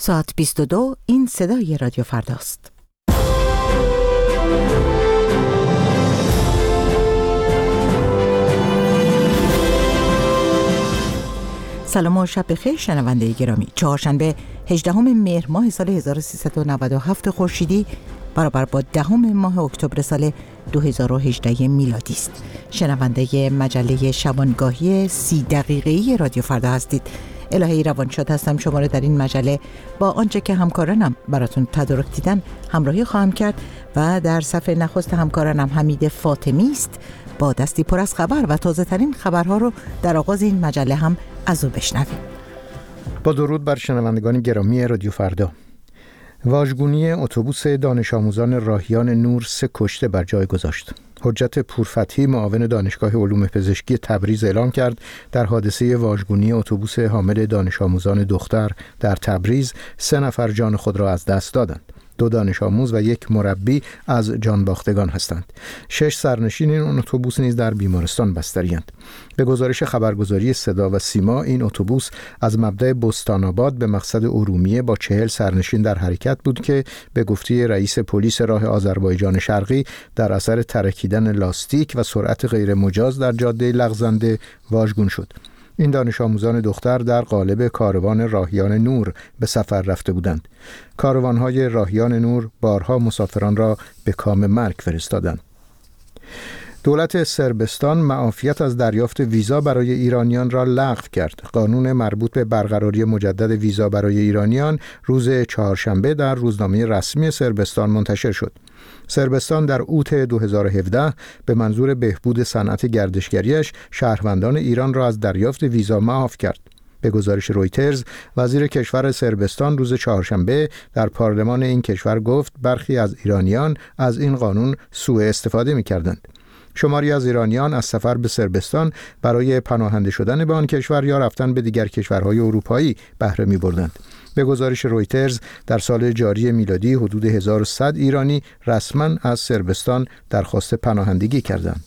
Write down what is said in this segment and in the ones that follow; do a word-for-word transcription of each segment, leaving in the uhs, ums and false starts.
ساعت بیست و دو، این صدای رادیو فرداست. سلام و شب بخیر شنونده گرامی. چهارشنبه هجدهم مهر ماه سال هزار و سیصد و نود و هفت خورشیدی برابر با دهم ماه اکتبر سال دو هزار و هجده میلادی است. شنونده مجله شبانگاهی سی دقیقه‌ای رادیو فردا هستید. الهی روانشاد هستم. شما را در این مجله با آنچه که همکارانم براتون تدارک دیدن همراهی خواهم کرد و در صفحه نخست همکارانم حمید فاطمی است با دستی پر از خبر و تازه ترین خبرها رو در آغاز این مجله هم از او بشنویم. با درود بر شنوندگان گرامی رادیو فردا. واژگونی اتوبوس دانش آموزان راهیان نور سه کشته بر جای گذاشت. حجت پورفتحی معاون دانشگاه علوم پزشکی تبریز اعلام کرد در حادثه واژگونی اتوبوس حامل دانش آموزان دختر در تبریز سه نفر جان خود را از دست دادند. دو دانش آموز و یک مربی از جان باختگان هستند. شش سرنشین این اتوبوس نیز در بیمارستان بستری‌اند. به گزارش خبرگزاری صدا و سیما این اتوبوس از مبدأ بستان‌آباد به مقصد ارومیه با چهل سرنشین در حرکت بود که به گفته رئیس پلیس راه آذربایجان شرقی در اثر ترکیدن لاستیک و سرعت غیر مجاز در جاده لغزنده واژگون شد. این دانش آموزان دختر در قالب کاروان راهیان نور به سفر رفته بودند. کاروان‌های راهیان نور بارها مسافران را به کام مرگ فرستادند. دولت صربستان معافیت از دریافت ویزا برای ایرانیان را لغو کرد. قانون مربوط به برقراری مجدد ویزا برای ایرانیان روز چهارشنبه در روزنامه رسمی صربستان منتشر شد. صربستان در اوت دو هزار و هفده به منظور بهبود صنعت گردشگریش شهروندان ایران را از دریافت ویزا معاف کرد. به گزارش رویترز، وزیر کشور صربستان روز چهارشنبه در پارلمان این کشور گفت برخی از ایرانیان از این قانون سوء استفاده می‌کردند. شماری از ایرانیان از سفر به صربستان برای پناهنده شدن به آن کشور یا رفتن به دیگر کشورهای اروپایی بهره می‌بردند. به گزارش رویترز در سال جاری میلادی حدود هزار و صد ایرانی رسما از صربستان درخواست پناهندگی کردند.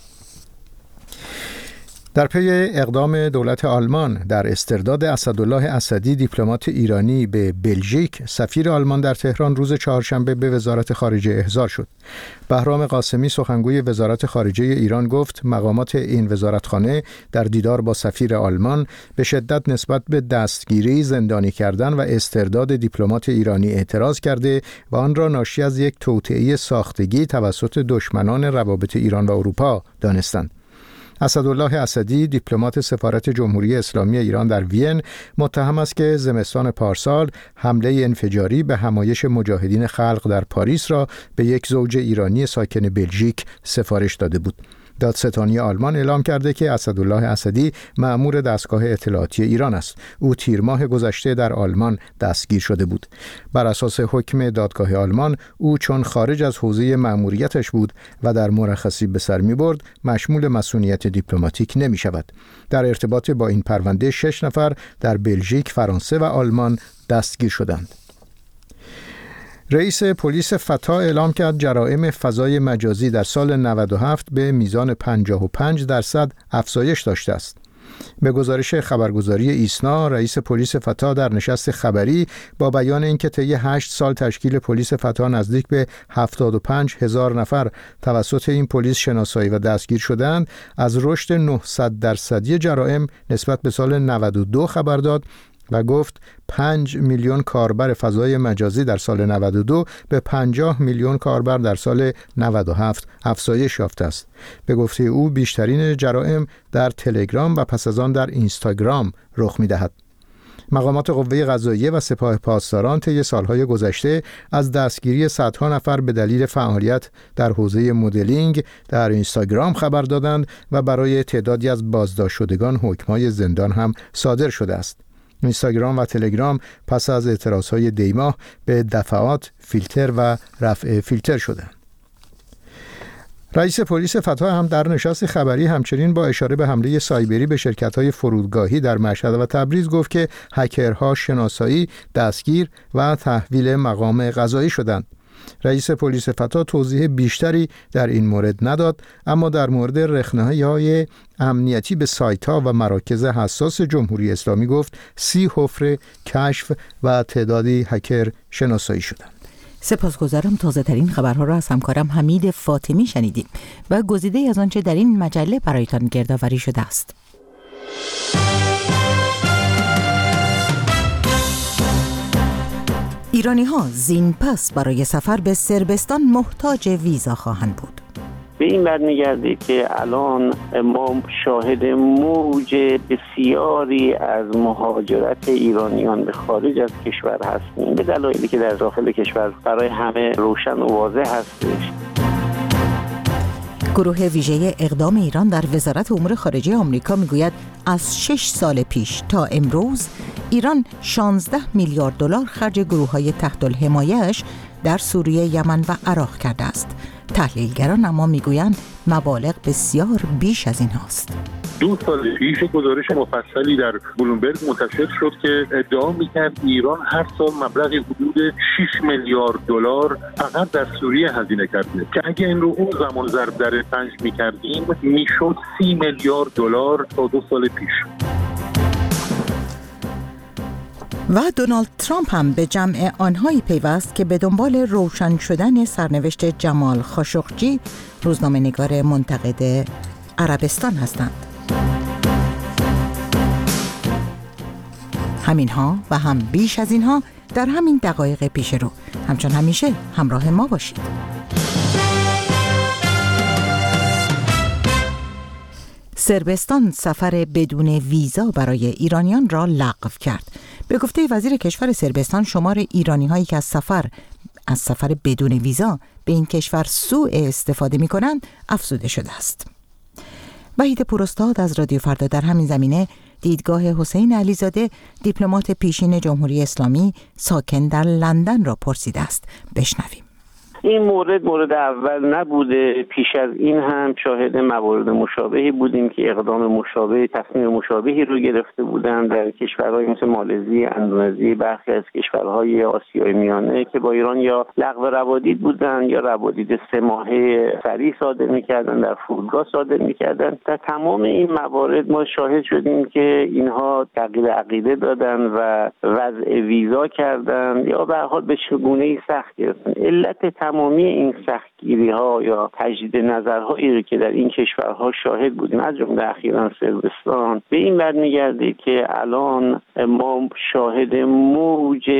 در پی اقدام دولت آلمان در استرداد اسدالله اسدی دیپلمات ایرانی به بلژیک، سفیر آلمان در تهران روز چهارشنبه به وزارت خارجه احضار شد. بهرام قاسمی سخنگوی وزارت خارجه ایران گفت مقامات این وزارتخانه در دیدار با سفیر آلمان به شدت نسبت به دستگیری، زندانی کردن و استرداد دیپلمات ایرانی اعتراض کرده و آن را ناشی از یک توطئه ساختگی توسط دشمنان روابط ایران و اروپا دانستند. اسدالله اسدی دیپلمات سفارت جمهوری اسلامی ایران در وین متهم است که زمستان پارسال حمله انفجاری به همایش مجاهدین خلق در پاریس را به یک زوج ایرانی ساکن بلژیک سفارش داده بود. دادستانی آلمان اعلام کرده که اسدالله اسدی مأمور دستگاه اطلاعاتی ایران است. او تیر ماه گذشته در آلمان دستگیر شده بود. بر اساس حکم دادگاه آلمان او چون خارج از حوزه مأموریتش بود و در مرخصی به سر می‌برد مشمول مسئولیت دیپلماتیک نمی‌شود. در ارتباط با این پرونده شش نفر در بلژیک، فرانسه و آلمان دستگیر شدند. رئیس پلیس فتا اعلام کرد جرائم فضای مجازی در سال نود و هفت به میزان پنجاه و پنج درصد افزایش داشته است. به گزارش خبرگزاری ایسنا، رئیس پلیس فتا در نشست خبری با بیان اینکه طی هشت سال تشکیل پلیس فتا نزدیک به هفتاد و پنج هزار نفر توسط این پلیس شناسایی و دستگیر شدند، از رشد نهصد درصدی جرائم نسبت به سال نود و دو خبر داد و گفت پنج میلیون کاربر فضای مجازی در سال نود و دو به پنجاه میلیون کاربر در سال نود و هفت افزایش یافته است. به گفته او بیشترین جرائم در تلگرام و پس از آن در اینستاگرام رخ می‌دهد. مقامات قوه قضاییه و سپاه پاسداران طی سالهای گذشته از دستگیری صدها نفر به دلیل فعالیت در حوزه مدلینگ در اینستاگرام خبر دادند و برای تعدادی از بازداشت شدگان حکم‌های زندان هم صادر شده است. اینستاگرام و تلگرام پس از اعتراضهای دیماه به دفعات فیلتر و رفع فیلتر شدند. رئیس پلیس فتا هم در نشست خبری همچنین با اشاره به حمله سایبری به شرکت‌های فرودگاهی در مشهد و تبریز گفت که هکرها شناسایی، دستگیر و تحویل مقام قضایی شدند. رئیس پلیس فتا توضیح بیشتری در این مورد نداد، اما در مورد رخنه‌های امنیتی به سایت‌ها و مراکز حساس جمهوری اسلامی گفت سی حفره کشف و تعدادی هکر شناسایی شدند. سپاسگزارم. تازه ترین خبرها را از همکارم حمید فاطمی شنیدیم و گزیده از آنچه در این مجله برایتان گردآوری شده است. ایرانی ها زین پس برای سفر به صربستان محتاج ویزا خواهند بود. به این برمیگرده که الان ما شاهد موج بسیاری از مهاجرت ایرانیان به خارج از کشور هستیم، به دلایلی که در داخل کشور برای همه روشن و واضح هستش. گروه ویژه اقدام ایران در وزارت امور خارجه آمریکا میگوید از شش سال پیش تا امروز ایران شانزده میلیارد دلار خرج گروه‌های تحت الحمایه‌اش در سوریه، یمن و عراق کرده است. تحلیلگران اما میگویند مبالغ بسیار بیش از این هاست. دو سال پیش گزارش مفصلی در بلومبرگ منتشر شد که ادعا میکرد ایران هر سال مبلغی حدود شش میلیارد دلار فقط در سوریه هزینه کرده که اگه این رو اون زمان ضرب در پنج میکردیم میشد سی میلیارد دلار تا دو سال پیش. و دونالد ترامپ هم به جمع آنهایی پیوست که به دنبال روشن شدن سرنوشت جمال خاشقجی، روزنامه‌نگار منتقد عربستان هستند. همینها و هم بیش از اینها در همین دقایق پیش رو. همچون همیشه همراه ما باشید. صربستان سفر بدون ویزا برای ایرانیان را لغو کرد. به گفته وزیر کشور صربستان، شمار ایرانی هایی که از سفر از سفر بدون ویزا به این کشور سوء استفاده می کنند افزوده شده است. وحید پوراستاد از رادیو فردا در همین زمینه دیدگاه حسین علیزاده، دیپلمات پیشین جمهوری اسلامی ساکن در لندن را پرسیده است. بشنویم. این مورد مورد اول نبوده. پیش از این هم شاهد موارد مشابهی بودیم که اقدام مشابه، تصمیم مشابهی رو گرفته بودن در کشورهای مثل مالزی، اندونزی، برخی از کشورهای آسیای میانه که با ایران یا لغو روادید بودن یا روادید سه ماهه سریع صادر می‌کردن، در فرودگاه صادر می‌کردن. در تمام این موارد ما شاهد شدیم که اینها تغییر عقیده دادن و وضع ویزا کردن یا به هر حال به چگونه‌ای سخت گرفتن. علت تمامی این سختگیری ها یا تجدید نظرهایی که در این کشورها شاهد بودیم، از جمله اخیراً صربستان، به این برمیگرده که الان ما شاهد موج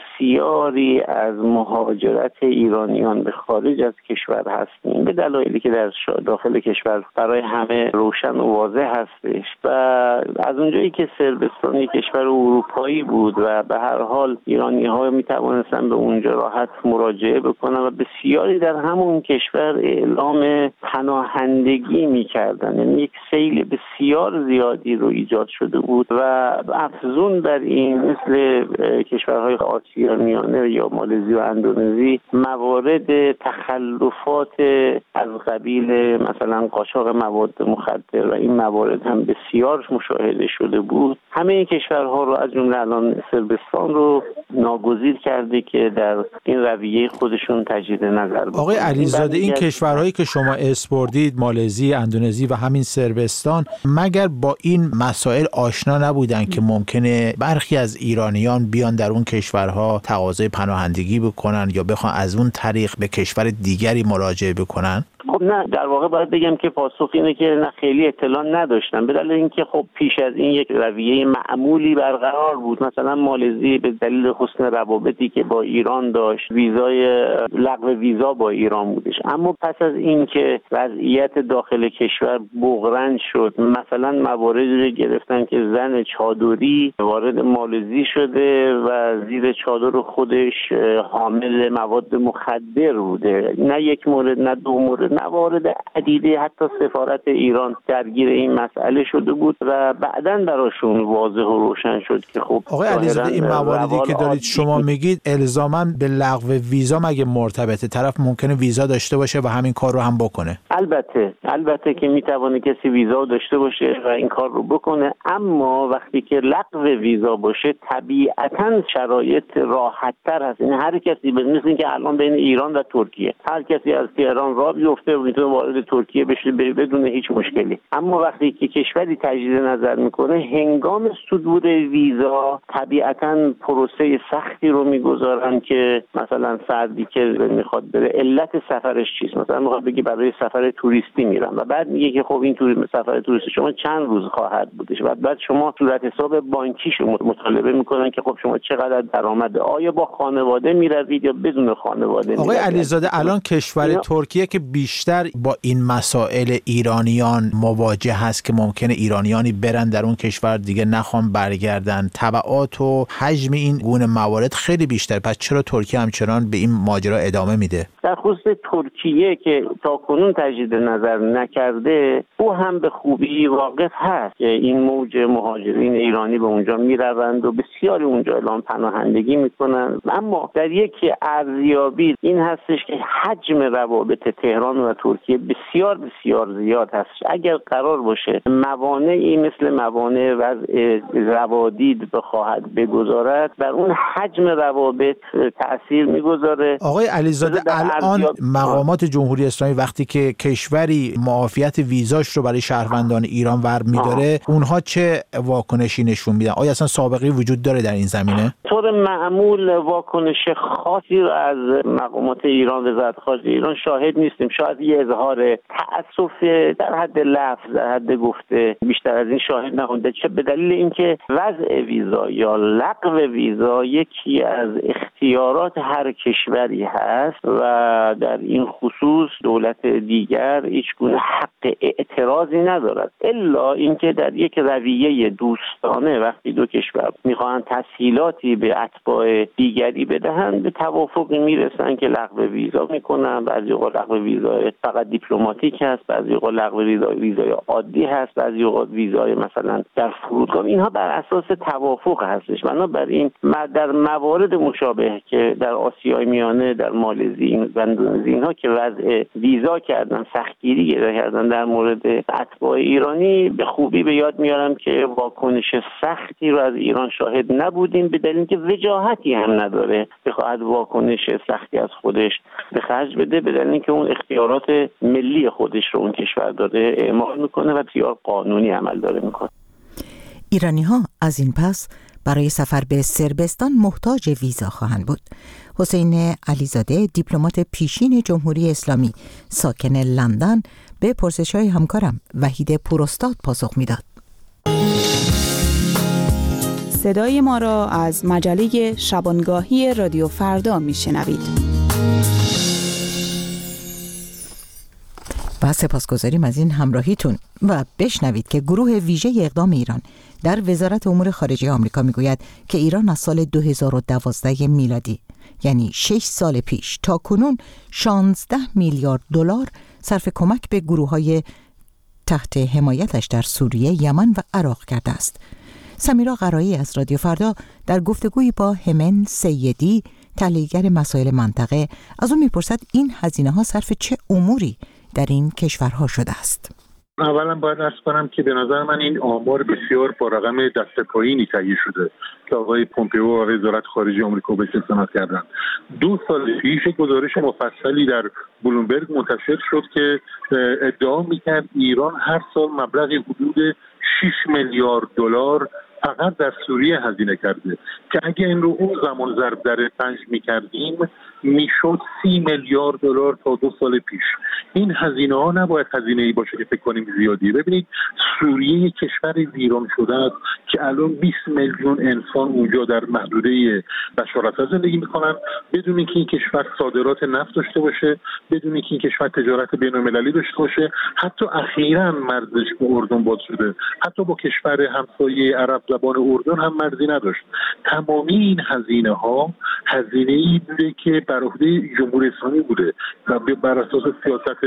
بسیاری از مهاجرت ایرانیان به خارج از کشور هستیم، به دلایلی که در داخل کشور برای همه روشن و واضح هستش. و از اونجایی که صربستان یک کشور اروپایی بود و به هر حال ایرانی ها می توانستن به اونجا راحت مراجعه بکنن و بسیاری در همون کشور اعلام پناهندگی می‌کردند، یعنی یک سیل بسیار زیادی رو ایجاد شده بود و افزون بر این مثل کشورهای آسیا میانه یا مالزی و اندونزی موارد تخلفات از قبیل مثلا قاچاق مواد مخدر و این موارد هم بسیار مشاهده شده بود. همه این کشورها رو از جمله الان صربستان رو ناگزیر کرده که در این رویه خودشون تجدید نظر بکنن. آقای علیزاده، این کشورهایی که شما اسپردید، مالزی، اندونزی و همین صربستان، مگر با این مسائل آشنا نبودن که ممکنه برخی از ایرانیان بیان در اون کشورها تقاضای پناهندگی بکنن یا بخوان از اون طریق به کشور دیگری مراجعه بکنن؟ خب نه، در واقع باید بگم که پاسخ اینه که نه، خیلی اطلاع نداشتم، به دلیل اینکه خب پیش از این یک رویه معمولی برقرار بود. مثلا مالزی به دلیل حسن روابطی که با ایران داشت ویزای لغو ویزا با ایران بودش، اما پس از این که وضعیت داخل کشور بغرنج شد، مثلا مواردی رو گرفتن که زن چادری وارد مالزی شده و زیر چادر خودش حامل مواد مخدر بوده. نه یک مورد، نه دو مورد، نه موارد عدیده حتی سفارت ایران درگیر این مسئله شده بود و بعداً براشون واضح و روشن شد که خب آقای علیزاده این مواردی که دارید شما میگید الزاماً به لغو ویزا مگه مرتبطه؟ طرف ممکنه ویزا داشته باشه و همین کار رو هم بکنه. البته البته که میتونه کسی ویزا داشته باشه و این کار رو بکنه، اما وقتی که لغو ویزا باشه طبیعتاً شرایط راحت‌تر هست. این هر کسی مثل اینکه الان بین ایران و ترکیه هر کسی از تهران راه بیفته و میتونه وارد ترکیه بشه بدون هیچ مشکلی. اما وقتی که کشوری تجدید نظر میکنه هنگام صدور ویزا طبیعتاً پروسه سختی رو میگذارن که مثلا فردی که میخواد بره علت سفرش چیست، مثلا میخواد بگه برای سفر توریستی میرم و بعد میگه که خب این توریسم سفر توریستی شما چند روز خواهد بودش و بعد شما صورت حساب بانکیشو مطالبه میکنن که خب شما چقدر درآمد، آیا با خانواده میروید یا بدون خانواده. آقای علیزاده الان کشور اینا... ترکیه که بیشتر با این مسائل ایرانیان مواجه هست که ممکنه ایرانیانی برن در اون کشور دیگه نخوان برگردن، تبعات و حجم این گونه موارد خیلی بیشتر، پس چرا ترکیه همچنان به این ماجرا ادامه میده؟ در خصوص ترکیه که تا کنون تجدید نظر نکرده او هم به خوبی واقف هست که این موج مهاجرین ایرانی به اونجا میروند و بسیاری اونجا اعلام پناهندگی میکنن، اما در یک ارزیابی این هستش که حجم روابط تهران و ترکیه بسیار بسیار زیاد هست. اگر قرار باشه موانعی مثل موانع وضع روادید بخواهد بگذارد بر اون حجم روابط تأثیر میگذاره. آقای علیزاده الان مقامات جمهوری اسلامی وقتی که کشوری معافیت ویزاش رو برای شهروندان ایران ور می‌داره اونها چه واکنشی نشون میدن؟ آیا اصلا سابقه وجود داره در این زمینه؟ طور معمول واکنش خاصی رو از مقامات ایران وزارت خارجه ایران شاهد نیستیم. شاید یه اظهار تأسف در حد لفظ در حد گفته بیشتر از این شاهد نبوده، چه به دلیل اینکه وضع ویزا یا لغو ویزا یکی از اختیارات هر کشوری هست و در این خصوص دولت دیگر هیچ گونه حق اعتراضی ندارد الا اینکه در یک رویه دوستانه وقتی دو کشور میخوان تسهیلاتی به اتباع دیگری بدهند به توافقی میرسن که لغو ویزا میکنن. بعضی اوقات لغو ویزا فقط دیپلماتیک هست، بعضی اوقات لغو ویزا ویزای عادی هست، بعضی اوقات ویزای مثلا در فرودگاه. اینها بر اساس توافق هستش. بنابراین در موارد مشابه که در آسیای میانه در مالزی و اندونزی اینها که وضع ویزا کردن سختگیری کردن در مورد اتباع ایرانی به خوبی به یاد میارم که واکنش سختی رو از ایران شاهد نبودیم به دلیل اینکه وجاهتی هم نداره بخواد واکنش سختی از خودش به خرج بده، به دلیل اینکه اون اختیارات ملی خودش رو اون کشور داره اعمال میکنه و بسیار قانونی عمل داره میکنه. ایرانی ها از این پس برای سفر به صربستان محتاج ویزا خواهند بود. حسین علیزاده دیپلمات پیشین جمهوری اسلامی ساکن لندن به پرسش‌های همکارم وحید پوراستاد پاسخ میداد. صدای ما را از مجله شبانگاهی رادیو فردا میشنوید. و سپاسگزاریم از این همراهیتون و بشنوید که گروه ویژه اقدام ایران در وزارت امور خارجه آمریکا میگوید که ایران از سال دو هزار و دوازده میلادی یعنی شش سال پیش تا کنون شانزده میلیارد دلار صرف کمک به گروه‌های تحت حمایتش در سوریه، یمن و عراق کرده است. سمیرا قرایی از رادیو فردا در گفتگویی با همن سیدی تحلیلگر مسائل منطقه از اون میپرسد این هزینه‌ها صرف چه اموری در این کشورها شده است. اولا باید عرض کنم که به نظر من این آمار بسیار با رقم دست پایینی تهیه شده که آقای پومپئو و آقای وزارت خارجه آمریکا بهش استناد کردن. دو سال پیش گزارش مفصلی در بلومبرگ منتشر شد که ادعا میکرد ایران هر سال مبلغی حدود شش میلیارد دلار فقط در سوریه هزینه کرده که اگه این رو اون زمان ضرب در پنج میکردیم میشد سی میلیارد دلار تا دو سال پیش. این هزینه ها نباید هزینه ای باشه که فکر کنیم زیادی. ببینید سوریه یک کشور ویران شده است که الان بیست میلیون انسان اونجا در محدوده بشار الاسد زندگی میکنن بدون اینکه این کشور صادرات نفت داشته باشه، بدون اینکه این کشور تجارت بین‌المللی داشته باشه. حتی اخیراً مرزش با اردن باز شده، حتی با کشور همسایه عرب زبان اردن هم مرزی نداشت. تمامی این هزینه ها هزینه‌ای بوده که بر عهده جمهوری اسلامی بوده و بر اساس سیاست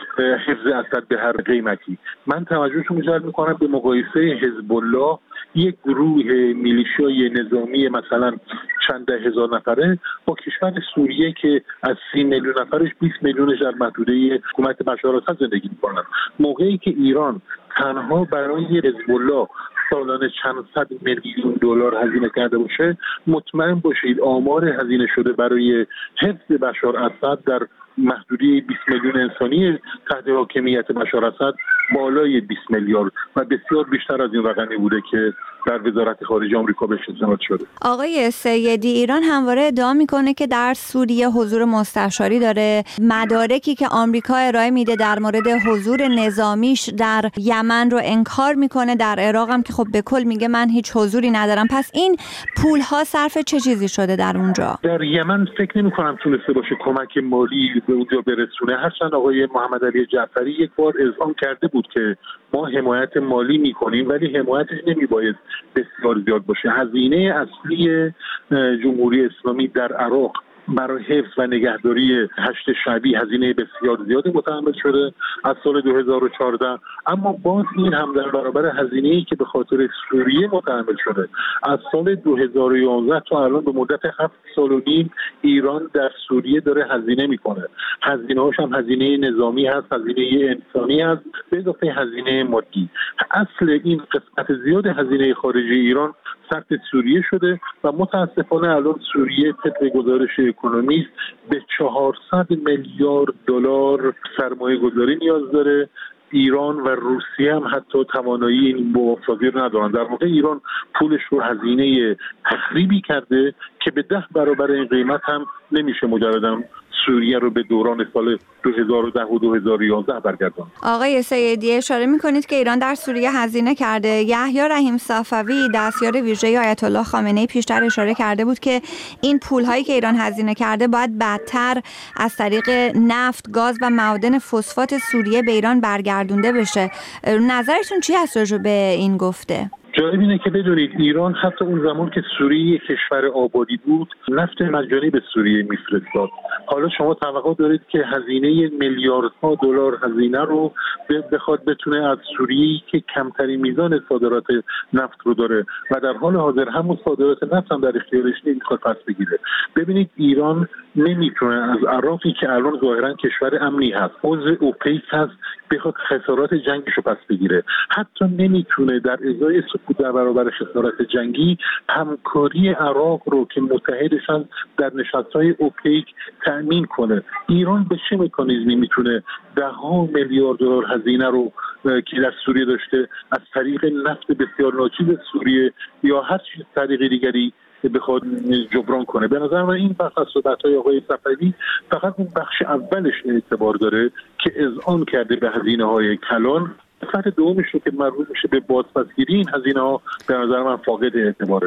حفظ اسد به هر قیمتی. من توجهتون جلب می‌کنم به مقایسه حزب الله، یک گروه میلیشیای نظامی مثلا چند ده هزار نفره، با کشور سوریه که از سی میلیون نفرش بیست میلیونش در محدوده حکومت بشار اسد زندگی می‌کنن. موقعی که ایران تنها برای حزب الله سالانه چند صد میلیون دلار هزینه کرده باشه، مطمئن باشید آمار هزینه شده برای حفظ بشار اسد در محدوده بیست میلیون انسانی تحت حاکمیت بشار اسد بالای بیست میلیارد و بسیار بیشتر از این رقمی بوده که در وزارت خارجه آمریکا بهش استناد شده. آقای سیدی، ایران همواره ادعا میکنه که در سوریه حضور مستشاری داره. مدارکی که آمریکا ارائه میده در مورد حضور نظامیش در یمن رو انکار میکنه، در عراق هم که خب به کل میگه من هیچ حضوری ندارم. پس این پول ها صرف چه چیزی شده در اونجا؟ در یمن فکر نمی کنم تونسته باشه کمک مالی به اونجا برسونه. هرچند آقای محمد علی جعفری یک بار اعلام کرده بود که ما حمایت مالی میکنیم، ولی حمایتش نمیباید بسیار زیاد باشه. هزینه اصلی جمهوری اسلامی در عراق برای حفظ و نگهداری هشت شعبی هزینه بسیار زیادی متحمل شده از سال دو هزار و چهارده، اما باز این هم در برابر هزینه‌ای که به خاطر سوریه متحمل شده از سال دو هزار و یازده تا الان به مدت هفت سال و نیم ایران در سوریه داره هزینه میکنه. هزینه‌هاش هم هزینه نظامی هست، هزینه انسانی هست، به اضافه هزینه مادی. اصل این قسمت زیاد هزینه خارجی ایران صرف سوریه شده و متاسفانه الان سوریه طبق گزارش اکونومیست به چهارصد میلیارد دلار سرمایه گذاری نیاز داره. ایران و روسیه هم حتی توانایی این موافقتی رو ندارن. در واقع ایران پولش رو هزینه تخریبی کرده که به ده برابر این قیمت هم نمیشه مجرداً سوریه رو به دوران سال دو هزار و ده و دو هزار و یازده برگردان. آقای سیدی، اشاره میکنید که ایران در سوریه هزینه کرده. یحیی رحیم صفوی دستیار ویژه آیت الله خامنه‌ای پیشتر اشاره کرده بود که این پولهایی که ایران هزینه کرده باید بعدتر از طریق نفت، گاز و معادن فسفات سوریه به ایران برگردونده بشه. نظرتون چی هست راجع به این گفته؟ جالب اینه که بدونید ایران حتی اون زمان که سوریه کشور آبادی بود نفت مجانی به سوریه میفرستاد. حالا شما توقع دارید که هزینه میلیاردها دلار هزینه رو بخواد بتونه از سوریه که کمترین میزان صادرات نفت رو داره و در حال حاضر همون صادرات نفت هم در اختیارش نمیخواد پس بگیره. ببینید ایران نمیتونه از عراقی که الان ظاهرا کشور امنی هست، عضو اوپک هست، بخواد خسارات جنگش رو پس بگیره. حتی نمیتونه در ازای سکوت در برابر خسارات جنگی همکاری عراق رو که متحدشن در نشست‌های اوپک تأمین کنه. ایران به چه مکانیزمی میتونه ده ها میلیارد دلار هزینه رو که در سوریه داشته از طریق نفت بسیار ناچیز سوریه یا هر چیز طریق دیگری بخواد جبران کنه؟ به نظر من این بخش از صحبت‌های آقای صفوی فقط اون بخش اولش اعتبار داره که اذعان کرده به هزینه‌های کلان. بخش دومش رو که مربوط میشه به بازپسگیری این هزینه‌ها به نظر من فاقد اعتباره.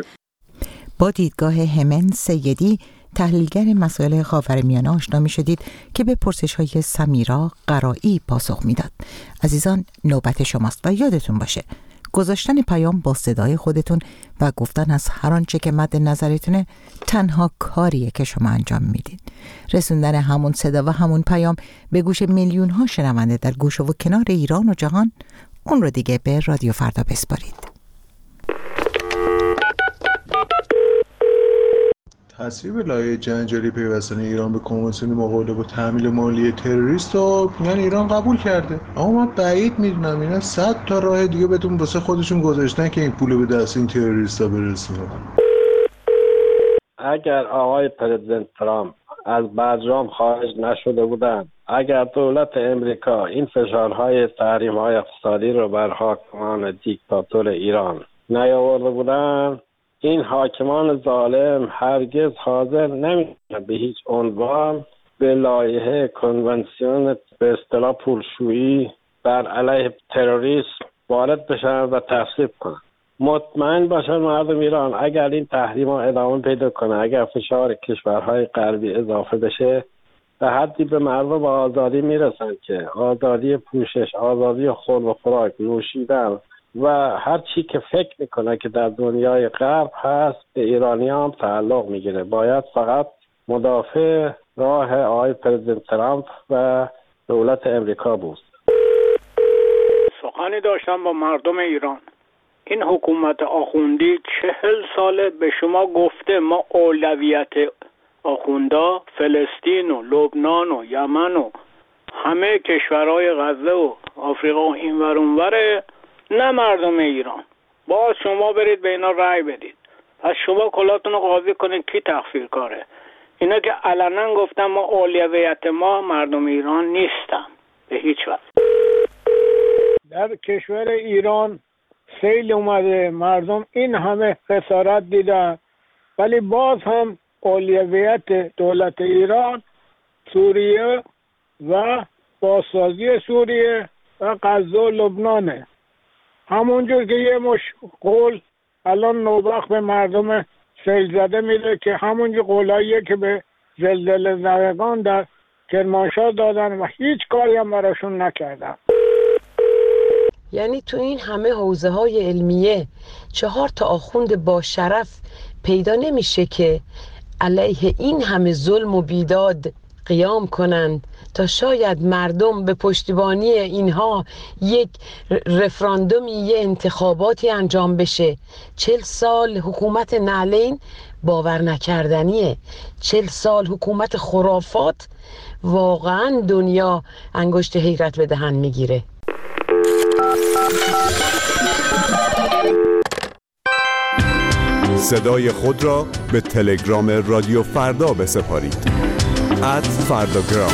با دیدگاه همن سیدی، تحلیلگر مسائل خاورمیانه آشنا می‌شدید که به پرسش‌های سمیرا قرایی پاسخ میداد. عزیزان، نوبت شماست و یادتون باشه گذاشتن پیام با صدای خودتون و گفتن از هر آنچه که مد نظرتونه تنها کاریه که شما انجام میدین. رسوندن همون صدا و همون پیام به گوش میلیون ها شنونده در گوش و کنار ایران و جهان، اون رو دیگه به رادیو فردا بسپارید. تصویب لایحه جنجالی پیوستن ایران به کنوانسیون مقابله با تحمیل مالی تروریست رو میگن ایران قبول کرده، اما من بعید میدونم اینا صد تا راه دیگه بهتون واسه خودشون گذاشتن که این پول به دست این تروریستا برسونه. اگر آقای پرزیدنت ترامپ از برجام خارج نشده بودن، اگر دولت امریکا این فشارهای تحریم‌های اقتصادی رو بر حاکمان دیکتاتور ایران نیاورده بودن، این حاکمان ظالم هرگز حاضر نمی‌شدن به هیچ عنوان به لایحه کنونسیون به اصطلاح پولشویی بر علیه تروریسم وارد بشن و تصویب کنن. مطمئن باشن مردم ایران اگر این تحریم‌ها ادامه پیدا کنه، اگر فشار کشورهای غربی اضافه بشه، به حدی به مردم با آزادی میرسن که آزادی پوشش، آزادی خورد و خوراک، نوشیدن و هر چی که فکر میکنه که در دنیای غرب هست به ایرانی هم تعلق میگیره. باید فقط مدافع راه آقای پرزیدنت ترامپ و دولت امریکا بود. سخنی داشتم با مردم ایران. این حکومت آخوندی چهل ساله به شما گفته ما اولویت آخوندا فلسطین و لبنان و یمن و همه کشورهای غزه و آفریقا و اینور اونوره، نه مردم ایران. باز شما برید به اینا رأی بدید. پس شما کلاتون رو قاضی کنید کی تقصیر کاره. اینا که علنا گفتن ما اولویت ما مردم ایران نیستن به هیچ وجه. در کشور ایران سیل اومده، مردم این همه خسارت دیدن، ولی باز هم اولویت دولت ایران سوریه و بازسازی سوریه و غزه و لبنانه. همونجور که یه مش قول الان نوبخت به مردم سیل زده میده که همونجور قولاییه که به زلزله زدگان در کرمانشاه دادن و هیچ کاری هم براشون نکردن. یعنی تو این همه حوزه های علمیه چهار تا آخوند با شرف پیدا نمیشه که علیه این همه ظلم و بیداد قیام کنند تا شاید مردم به پشتیبانی اینها یک رفراندومی، یه انتخاباتی انجام بشه. چل سال حکومت نعلین باور نکردنیه. چل سال حکومت خرافات، واقعا دنیا انگشت حیرت به دهن میگیره. صدای خود را به تلگرام رادیو فردا بسپارید. ات فرداگرام.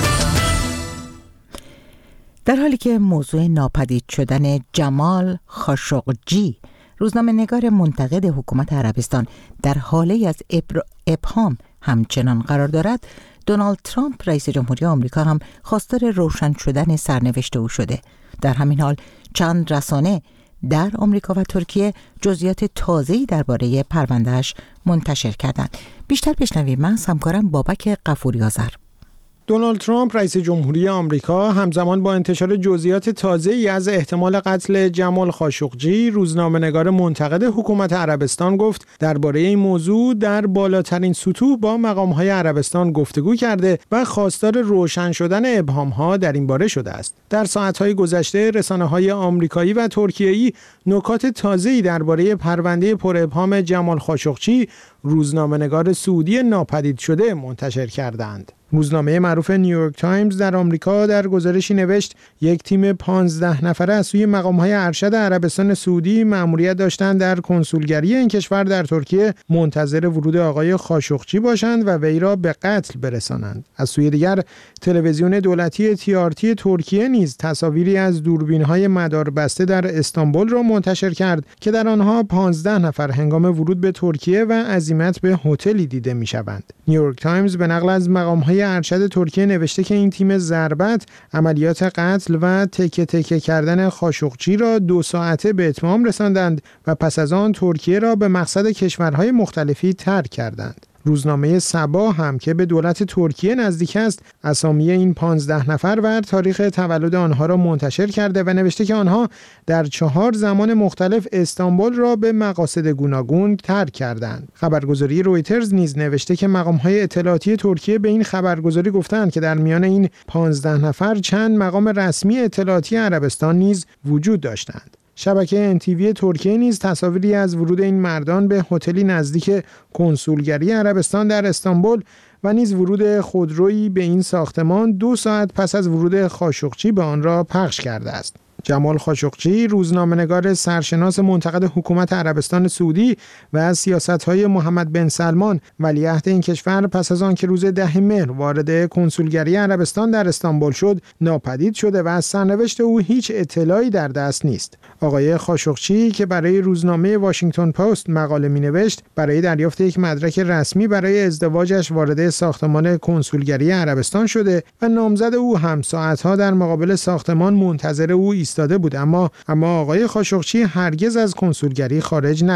در حالی که موضوع ناپدید شدن جمال خاشقجی، روزنامه‌نگار منتقد حکومت عربستان، در حاله از ابهام همچنان قرار دارد، دونالد ترامپ رئیس جمهوری آمریکا هم خواستار روشن شدن سرنوشت او شده. در همین حال چند رسانه در آمریکا و ترکیه جزئیات تازه‌ای درباره پرونده‌اش منتشر کردند. بیشتر بشنویم از همکارم بابک غفوری آذر. دونالد ترامپ رئیس جمهوری آمریکا همزمان با انتشار جزئیات تازه‌ای از احتمال قتل جمال خاشقجی، روزنامه‌نگار منتقد حکومت عربستان گفت درباره این موضوع در بالاترین سطوح با مقام‌های عربستان گفتگو کرده و خواستار روشن شدن ابهام‌ها در این باره شده است. در ساعت‌های گذشته رسانه‌های آمریکایی و ترکیه‌ای نکات تازه‌ای درباره پرونده پر ابهام جمال خاشقجی، روزنامه‌نگار سعودی ناپدید شده منتشر کردند. روزنامه معروف نیویورک تایمز در آمریکا در گزارشی نوشت یک تیم پانزده نفره از سوی مقام‌های ارشد عربستان سعودی مأموریت داشتند در کنسولگری این کشور در ترکیه منتظر ورود آقای خاشقجی باشند و وی را به قتل برسانند. از سوی دیگر تلویزیون دولتی تی آر تی ترکیه نیز تصاویری از دوربین‌های مداربسته در استانبول را منتشر کرد که در آنها پانزده نفر هنگام ورود به ترکیه و عزیمت به هتلی دیده می‌شوند. نیویورک تایمز به نقل از مقام‌های ارشد ترکیه نوشته که این تیم ضربت عملیات قتل و تکه تکه کردن خاشقجی را دو ساعته به اتمام رساندند و پس از آن ترکیه را به مقصد کشورهای مختلفی ترک کردند. روزنامه سبا هم که به دولت ترکیه نزدیک است، اسامی این پانزده نفر و تاریخ تولد آنها را منتشر کرده و نوشته که آنها در چهار زمان مختلف استانبول را به مقاصد گوناگون ترک کردند. خبرگزاری رویترز نیز نوشته که مقام‌های اطلاعاتی ترکیه به این خبرگزاری گفتند که در میان این پانزده نفر چند مقام رسمی اطلاعاتی عربستان نیز وجود داشتند. شبکه ان تی وی ترکیه نیز تصاویری از ورود این مردان به هتلی نزدیک کنسولگری عربستان در استانبول و نیز ورود خودرویی به این ساختمان دو ساعت پس از ورود خاشقجی به آن را پخش کرده است. جمال خاشقجی، روزنامه‌نگار سرشناس منتقد حکومت عربستان سعودی و از سیاست‌های محمد بن سلمان ولیعهد این کشور، پس از آن که روز ده مهر وارد کنسولگری عربستان در استانبول شد، ناپدید شده و از سرنوشت او هیچ اطلاعی در دست نیست. آقای خاشقجی که برای روزنامه واشنگتن پست مقاله می‌نوشت، برای دریافت یک مدرک رسمی برای ازدواجش وارد ساختمان کنسولگری عربستان شده و نامزد او هم ساعت‌ها در مقابل ساختمان منتظر او ایستاده بود، اما اما آقای خاشقجی هرگز از کنسولگری خارج نشد.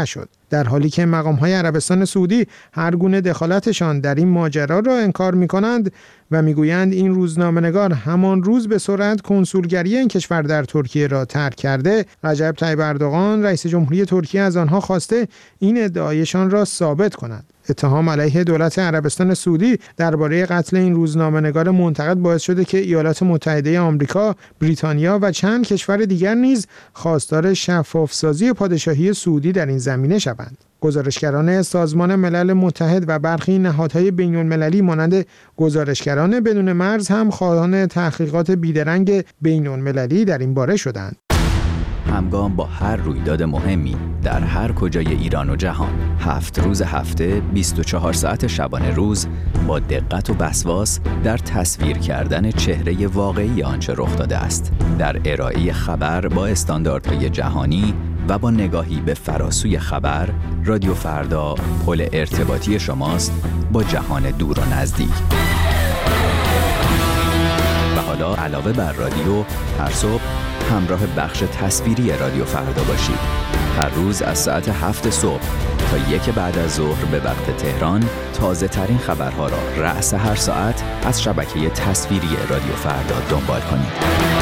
در حالی که مقام‌های عربستان سعودی هر گونه دخالتشان در این ماجرا را انکار می‌کنند و می‌گویند این روزنامه‌نگار همان روز به سرعت کنسولگری این کشور در ترکیه را ترک کرده، رجب طیب اردوغان رئیس جمهوری ترکیه از آنها خواسته این ادعایشان را ثابت کنند. اتهام علیه دولت عربستان سعودی درباره قتل این روزنامه‌نگار منتقد باعث شده که ایالات متحده آمریکا، بریتانیا و چند کشور دیگر نیز خواستار شفاف‌سازی پادشاهی سعودی در این زمینه شوند. گزارشگران سازمان ملل متحد و برخی نهادهای بین‌المللی مانند گزارشگران بدون مرز هم خواهان تحقیقات بیدرنگ بین‌المللی در این باره شدند. همگام با هر رویداد مهمی در هر کجای ایران و جهان، هفت روز هفته، بیست و چهار ساعت شبانه روز، با دقت و وسواس در تصویر کردن چهره واقعی آنچه رخ داده است، در ارائه خبر با استانداردهای جهانی و با نگاهی به فراسوی خبر، رادیو فردا پل ارتباطی شماست با جهان دور و نزدیک. و حالا علاوه بر رادیو، هر صبح همراه بخش تصویری رادیو فردا باشید. هر روز از ساعت هفت صبح تا یک بعد از ظهر به وقت تهران، تازه ترین خبرها را رأس هر ساعت از شبکه تصویری رادیو فردا دنبال کنید.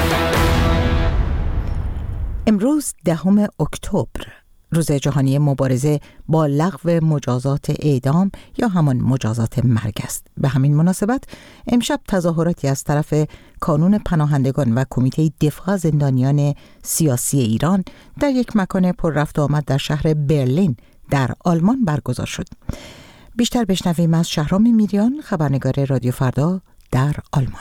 امروز دهم اکتبر، روز جهانی مبارزه با لغو مجازات اعدام یا همان مجازات مرگ است. به همین مناسبت امشب تظاهراتی از طرف کانون پناهندگان و کمیته دفاع زندانیان سیاسی ایران در یک مکان پر رفت و آمد در شهر برلین در آلمان برگزار شد. بیشتر بشنویم از شهرام میریان، خبرنگار رادیو فردا در آلمان.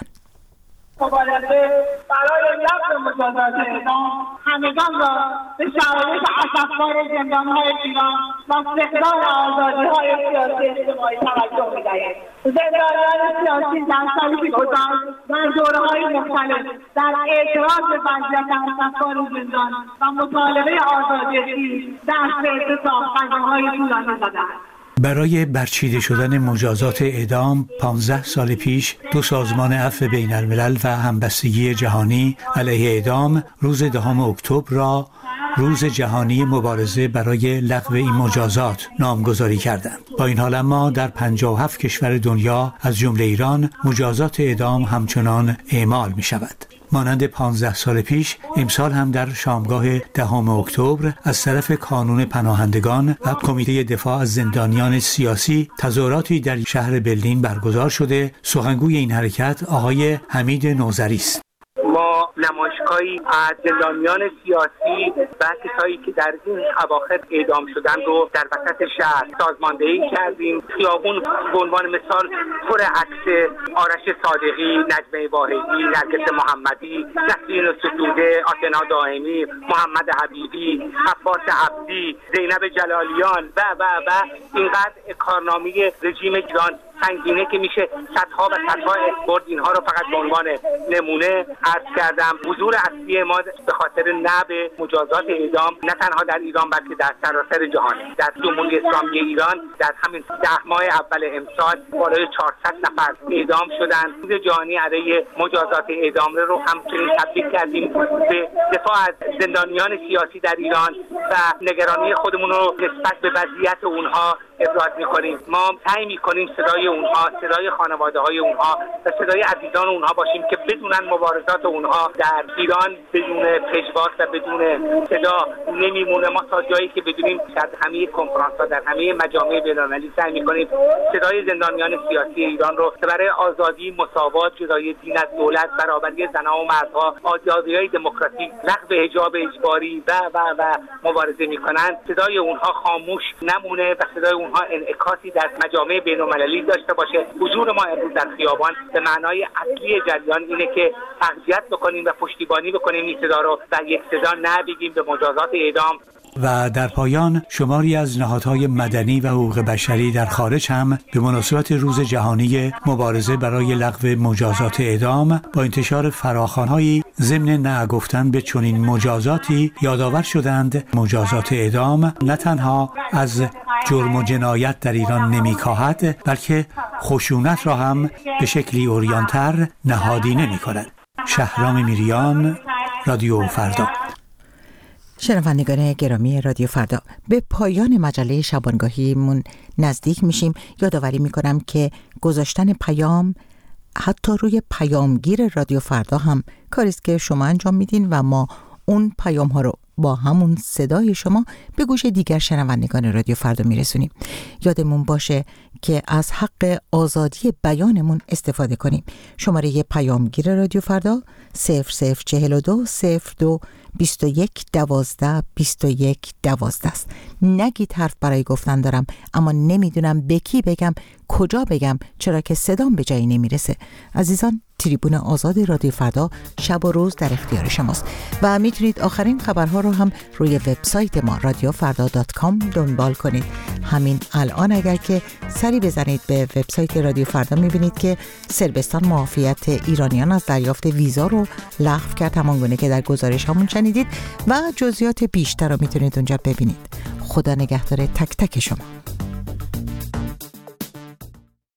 مبارزه برای لغو مجازات اعدام همگان را به شرایط اسفبار زندان‌های ایران و فقدان آزادی‌های سیاسی اجتماعی توجه می‌دهیم. زندانیان سیاسی در سالی که گذشت در دوره‌های مختلف در اعتراض به وضعیت اسفبار زندان و مطالبه آزادی سیاسی در اعتصاب قدم‌های طولانی زدند. برای برچیده شدن مجازات اعدام پانزده سال پیش دو سازمان عفو بین الملل و همبستگی جهانی علیه اعدام روز دهم اکتبر را روز جهانی مبارزه برای لغو این مجازات نامگذاری کردند. با این حال اما در پنجاه و هفت کشور دنیا از جمله ایران مجازات اعدام همچنان اعمال می شود. مانند پانزده سال پیش امسال هم در شامگاه دهم اکتبر از طرف کانون پناهندگان و کمیته دفاع از زندانیان سیاسی تظاهراتی در شهر برلین برگزار شده. سخنگوی این حرکت آقای حمید نوذری است. ما نمایشگاهی از زندانیان سیاسی و کسایی که در این اواخر اعدام شدن رو در وسط شهر سازماندهی کردیم. خیابون به عنوان مثال پر عکس آرش صادقی، نجمه واحدی، نرگس محمدی، نسرین ستوده، آتنا دائمی، محمد حبیبی، عباس عبدی، زینب جلالیان و و و اینقدر کارنامه رژیم ایران سنگینه که میشه صدها و صدها اسپورت اینها رو فقط به عنوان نمونه عرض کردم. حضور اصلی ما به خاطر نبض مجازات اعدام نه تنها در ایران بلکه در سراسر جهان. در جمهوری اسلامی ایران در همین ده ماه اول امسال بالای چهارصد نفر اعدام شدند. روز جهانی علیه مجازات اعدام رو همچنین تبریک کردیم به دفاع از زندانیان سیاسی در ایران و نگرانی خودمون رو نسبت به وضعیت اونها ابراز می‌کنیم. ما سعی می‌کنیم صدای اونها، صدای خانواده‌های اونها و صدای عزیزان اونها باشیم که بدونن مبارزات اونها در ایران بدون پژواک و بدون صدا نمیمونه. ما تا جایی که بدونیم در همه کنفرانس‌ها، در همه مجامع بین‌المللی سعی می‌کنیم صدای زندانیان سیاسی ایران رو برای آزادی، مساوات، جدایی دین از دولت، برابری زن‌ها و مردها، آزادی‌های دموکراتیک، لغو حجاب اجباری و و و مبارزه می‌کنند. صدای اونها خاموش نمونه و صدای اونها انعکاسی در مجامع بین‌المللی داشته باشه. حضور ما امروز در خیابان به معنای اصلی جریان اینه که تقویت بکنیم و پشتیبانی بکنیم این صدا رو و یک صدا نبگیم به مجازات اعدام. و در پایان شماری از نهادهای مدنی و حقوق بشری در خارج هم به مناسبت روز جهانی مبارزه برای لغو مجازات اعدام با انتشار فراخوان‌هایی ضمن نگفتن به چنین مجازاتی یادآور شدند مجازات اعدام نه تنها از جرم و جنایت در ایران نمی‌کاهد بلکه خشونت را هم به شکلی عریان‌تر نهادینه می‌کند. شهرام میریان، رادیو فردا. شنوندگان گرامی رادیو فردا، به پایان مجله شبانگاهیمون نزدیک میشیم. یادآوری میکنم که گذاشتن پیام حتی روی پیامگیر رادیو فردا هم کاری است که شما انجام میدین و ما اون پیام ها رو با همون صدای شما به گوش دیگر شنوندگان رادیو فردا میرسونیم. یادمون باشه که از حق آزادی بیانمون استفاده کنیم. شماره پیامگیر رادیو فردا صفر صفر چهل و دو صفر دو بیست و یک دوازده بیست و یک دوازده است. نگید حرف برای گفتن دارم اما نمیدونم به کی بگم، کجا بگم، چرا که صدام به جایی نمیرسه. عزیزان، تریبون آزاد رادیو فردا شب و روز در اختیار شماست و میتونید آخرین خبرها رو هم روی وبسایت ما رادیو فردا دات کام دنبال کنید. همین الان اگر که سری بزنید به وبسایت رادیو فردا میبینید که صربستان معافیت ایرانیان از دریافت ویزا رو لغو کرد، همانگونه که در گزارش همون شنیدید، و جزئیات بیشتر رو میتونید اونجا ببینید. خدا نگهدار تک تک شما.